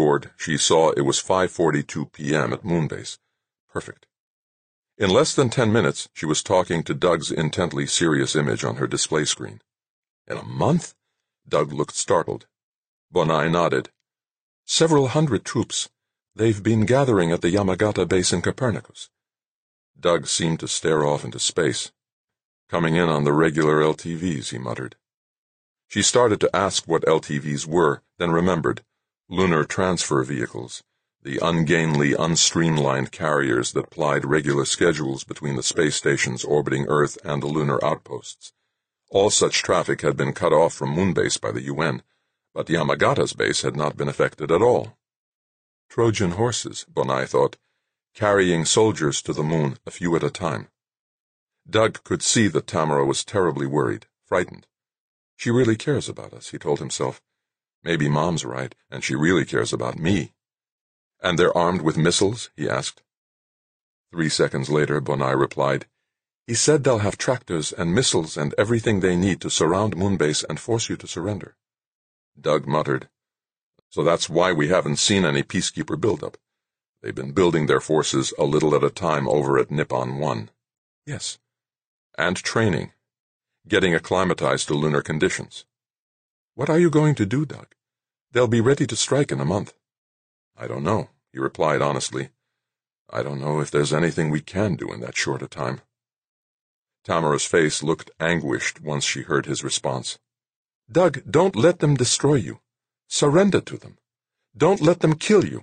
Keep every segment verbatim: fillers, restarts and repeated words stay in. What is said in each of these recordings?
keyboard, she saw it was five forty-two p m at Moonbase. Perfect. In less than ten minutes, she was talking to Doug's intently serious image on her display screen. In a month? Doug looked startled. Bonai nodded. Several hundred troops. They've been gathering at the Yamagata base in Copernicus. Doug seemed to stare off into space. Coming in on the regular L T Vs, he muttered. She started to ask what L T Vs were, then remembered. Lunar transfer vehicles, the ungainly, unstreamlined carriers that plied regular schedules between the space stations orbiting Earth and the lunar outposts. All such traffic had been cut off from Moonbase by the U N, but Yamagata's base had not been affected at all. Trojan horses, Bonai thought, carrying soldiers to the moon, a few at a time. Doug could see that Tamara was terribly worried, frightened. She really cares about us, he told himself. Maybe Mom's right, and she really cares about me. And they're armed with missiles? He asked. Three seconds later, Bonai replied, He said they'll have tractors and missiles and everything they need to surround Moonbase and force you to surrender. Doug muttered, So that's why we haven't seen any Peacekeeper buildup. They've been building their forces a little at a time over at Nippon One. Yes. And training. Getting acclimatized to lunar conditions. What are you going to do, Doug? They'll be ready to strike in a month. I don't know, he replied honestly. I don't know if there's anything we can do in that short a time. Tamara's face looked anguished once she heard his response. Doug, don't let them destroy you. Surrender to them. Don't let them kill you.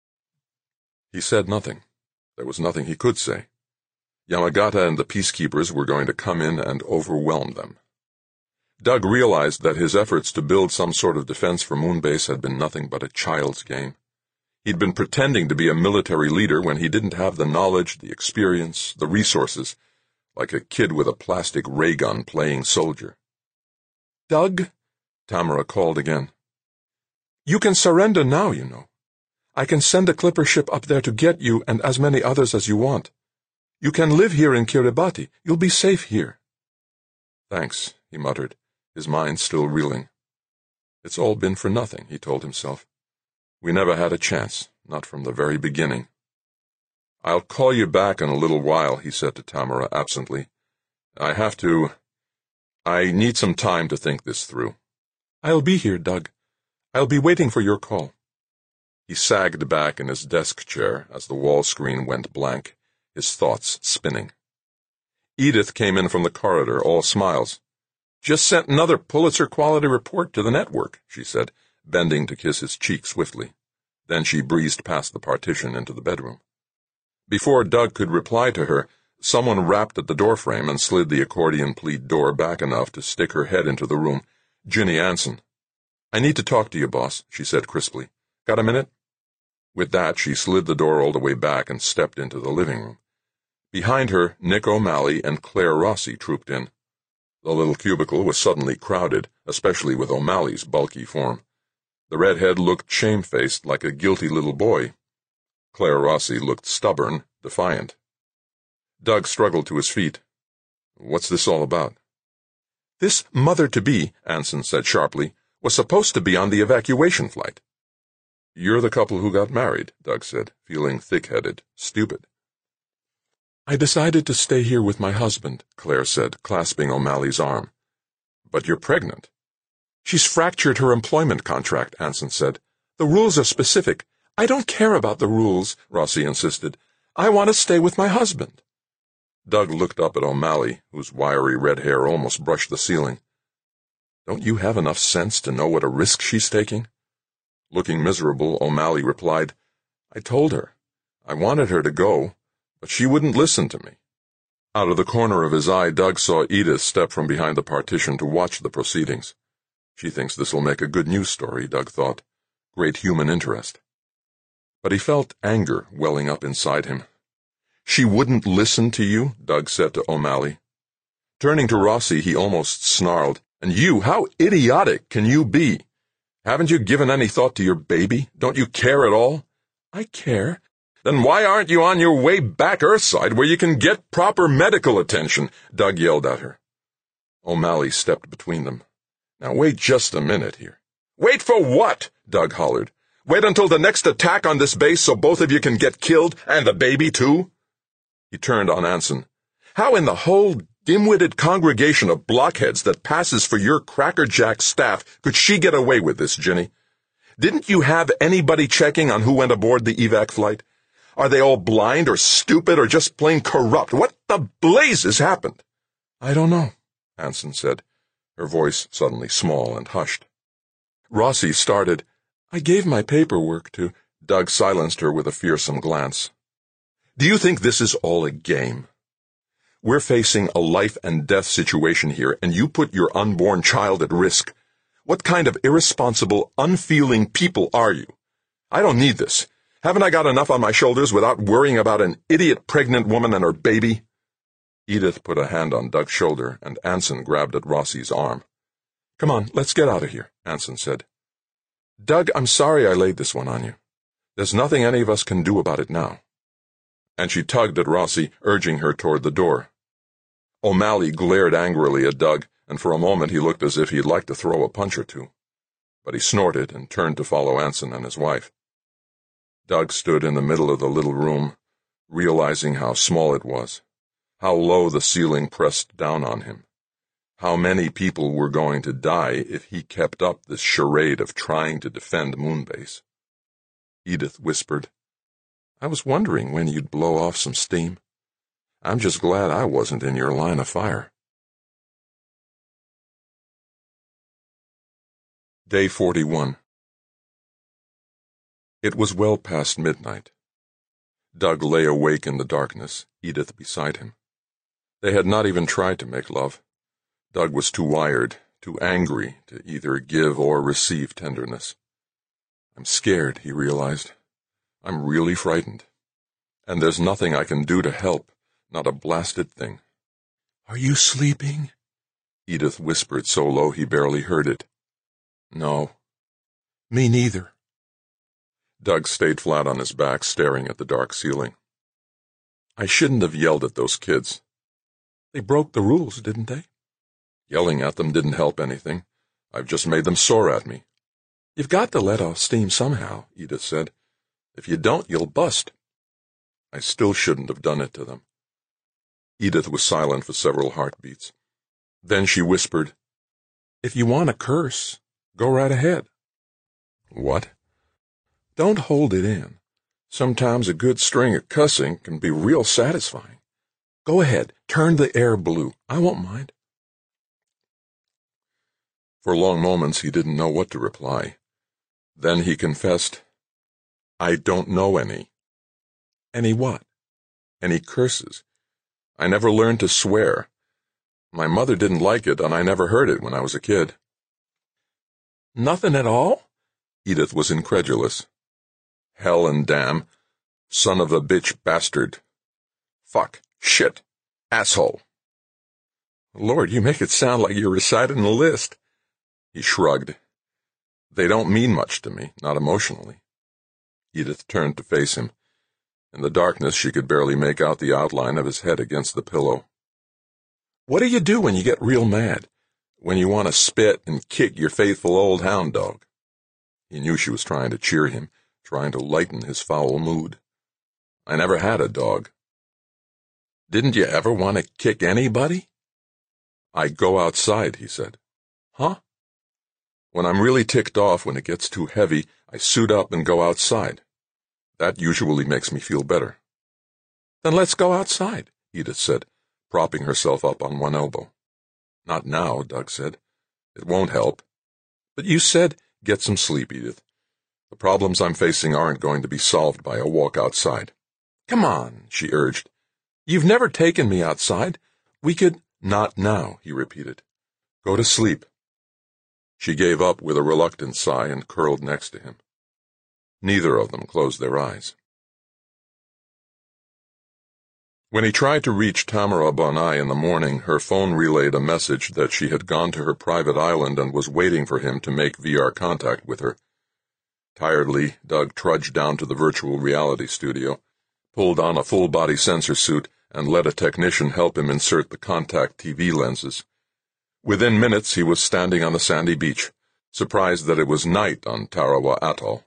He said nothing. There was nothing he could say. Yamagata and the Peacekeepers were going to come in and overwhelm them. Doug realized that his efforts to build some sort of defense for Moonbase had been nothing but a child's game. He'd been pretending to be a military leader when he didn't have the knowledge, the experience, the resources, like a kid with a plastic ray gun playing soldier. Doug, Tamara called again. You can surrender now, you know. I can send a clipper ship up there to get you and as many others as you want. You can live here in Kiribati. You'll be safe here. Thanks, he muttered, his mind still reeling. It's all been for nothing, he told himself. We never had a chance, not from the very beginning. I'll call you back in a little while, he said to Tamara absently. I have to... I need some time to think this through. I'll be here, Doug. I'll be waiting for your call. He sagged back in his desk chair as the wall screen went blank, his thoughts spinning. Edith came in from the corridor, all smiles. Just sent another Pulitzer-quality report to the network, she said, bending to kiss his cheek swiftly. Then she breezed past the partition into the bedroom. Before Doug could reply to her, someone rapped at the doorframe and slid the accordion-pleat door back enough to stick her head into the room. Ginny Anson. I need to talk to you, boss, she said crisply. Got a minute? With that, she slid the door all the way back and stepped into the living room. Behind her, Nick O'Malley and Claire Rossi trooped in. The little cubicle was suddenly crowded, especially with O'Malley's bulky form. The redhead looked shamefaced like a guilty little boy. Claire Rossi looked stubborn, defiant. Doug struggled to his feet. What's this all about? This mother-to-be, Anson said sharply, was supposed to be on the evacuation flight. You're the couple who got married, Doug said, feeling thick-headed, stupid. I decided to stay here with my husband, Claire said, clasping O'Malley's arm. But you're pregnant. She's fractured her employment contract, Anson said. The rules are specific. I don't care about the rules, Rossi insisted. I want to stay with my husband. Doug looked up at O'Malley, whose wiry red hair almost brushed the ceiling. Don't you have enough sense to know what a risk she's taking? Looking miserable, O'Malley replied, I told her. I wanted her to go, but she wouldn't listen to me. Out of the corner of his eye, Doug saw Edith step from behind the partition to watch the proceedings. She thinks this will make a good news story, Doug thought. Great human interest. But he felt anger welling up inside him. She wouldn't listen to you, Doug said to O'Malley. Turning to Rossi, he almost snarled, And you, how idiotic can you be? Haven't you given any thought to your baby? Don't you care at all? I care. Then why aren't you on your way back Earthside where you can get proper medical attention? Doug yelled at her. O'Malley stepped between them. Now wait just a minute here. Wait for what? Doug hollered. Wait until the next attack on this base so both of you can get killed, and the baby too? He turned on Anson. How in the whole dim-witted congregation of blockheads that passes for your crackerjack staff could she get away with this, Ginny? Didn't you have anybody checking on who went aboard the evac flight? Are they all blind or stupid or just plain corrupt? What the blazes happened? I don't know, Anson said, her voice suddenly small and hushed. Rossi started. I gave my paperwork to... Doug silenced her with a fearsome glance. Do you think this is all a game? We're facing a life-and-death situation here, and you put your unborn child at risk. What kind of irresponsible, unfeeling people are you? I don't need this. Haven't I got enough on my shoulders without worrying about an idiot pregnant woman and her baby? Edith put a hand on Doug's shoulder, and Anson grabbed at Rossi's arm. Come on, let's get out of here, Anson said. Doug, I'm sorry I laid this one on you. There's nothing any of us can do about it now. And she tugged at Rossi, urging her toward the door. O'Malley glared angrily at Doug, and for a moment he looked as if he'd like to throw a punch or two. But he snorted and turned to follow Anson and his wife. Doug stood in the middle of the little room, realizing how small it was, how low the ceiling pressed down on him, how many people were going to die if he kept up this charade of trying to defend Moonbase. Edith whispered, I was wondering when you'd blow off some steam. I'm just glad I wasn't in your line of fire. Day forty-one. It was well past midnight. Doug lay awake in the darkness, Edith beside him. They had not even tried to make love. Doug was too wired, too angry to either give or receive tenderness. I'm scared, he realized. I'm really frightened. And there's nothing I can do to help, not a blasted thing. Are you sleeping? Edith whispered so low he barely heard it. No. Me neither. Doug stayed flat on his back, staring at the dark ceiling. I shouldn't have yelled at those kids. They broke the rules, didn't they? Yelling at them didn't help anything. I've just made them sore at me. You've got to let off steam somehow, Edith said. If you don't, you'll bust. I still shouldn't have done it to them. Edith was silent for several heartbeats. Then she whispered, If you want to curse, go right ahead. What? Don't hold it in. Sometimes a good string of cussing can be real satisfying. Go ahead, turn the air blue. I won't mind. For long moments he didn't know what to reply. Then he confessed, I don't know any. Any what? Any curses. I never learned to swear. My mother didn't like it, and I never heard it when I was a kid. Nothing at all? Edith was incredulous. Hell and damn. Son of a bitch bastard. Fuck. Shit. Asshole. Lord, you make it sound like you're reciting a list. He shrugged. They don't mean much to me, not emotionally. Edith turned to face him. In the darkness she could barely make out the outline of his head against the pillow. What do you do when you get real mad? When you want to spit and kick your faithful old hound dog? He knew she was trying to cheer him, trying to lighten his foul mood. I never had a dog. Didn't you ever want to kick anybody? I go outside, he said. Huh? When I'm really ticked off, when it gets too heavy, I suit up and go outside. That usually makes me feel better. Then let's go outside, Edith said, propping herself up on one elbow. Not now, Doug said. It won't help. But you said, get some sleep, Edith. The problems I'm facing aren't going to be solved by a walk outside. Come on, she urged. You've never taken me outside. We could... Not now, he repeated. Go to sleep. She gave up with a reluctant sigh and curled next to him. Neither of them closed their eyes. When he tried to reach Tamara Bonai in the morning, her phone relayed a message that she had gone to her private island and was waiting for him to make V R contact with her. Tiredly, Doug trudged down to the virtual reality studio, pulled on a full-body sensor suit, and let a technician help him insert the contact T V lenses. Within minutes he was standing on the sandy beach, surprised that it was night on Tarawa Atoll.